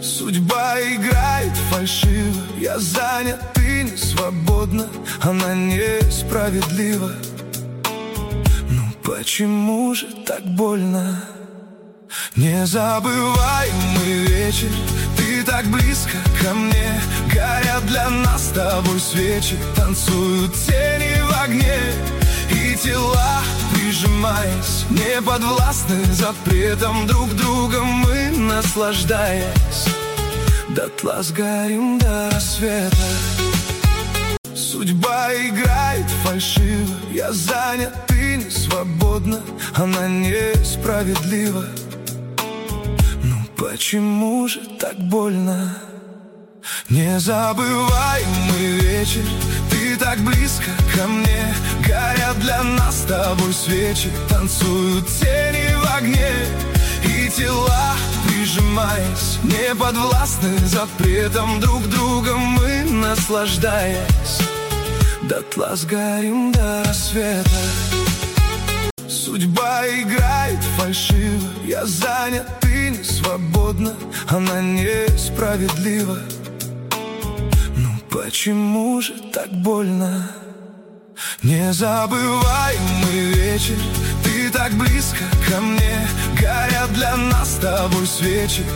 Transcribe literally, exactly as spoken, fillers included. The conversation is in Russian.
Судьба играет фальшиво. Я занят, ты не свободна. Она несправедлива. Ну почему же так больно? Незабываемый вечер, ты так близко ко мне. Горят для нас с тобой свечи, танцуют тени в огне. И тела, прижимаясь, не подвластны запретам друг друга. Мы, наслаждаясь, дотла сгорим до рассвета. Судьба играет фальшиво. Я занят, ты не свободна. Она несправедлива. Ну почему же так больно? Незабываемый вечер, ты так близко ко мне. Горят для нас с тобой свечи, танцуют тени в огне. И тела, прижимаясь, не подвластны запретам друг друга. Мы, наслаждаясь, дотла сгорим до рассвета. Судьба играет фальшиво. Я занят, ты не свободна. Она несправедлива. Ну почему же так больно? Незабываемый вечер, ты так близко ко мне. Горят для нас с тобой свечи,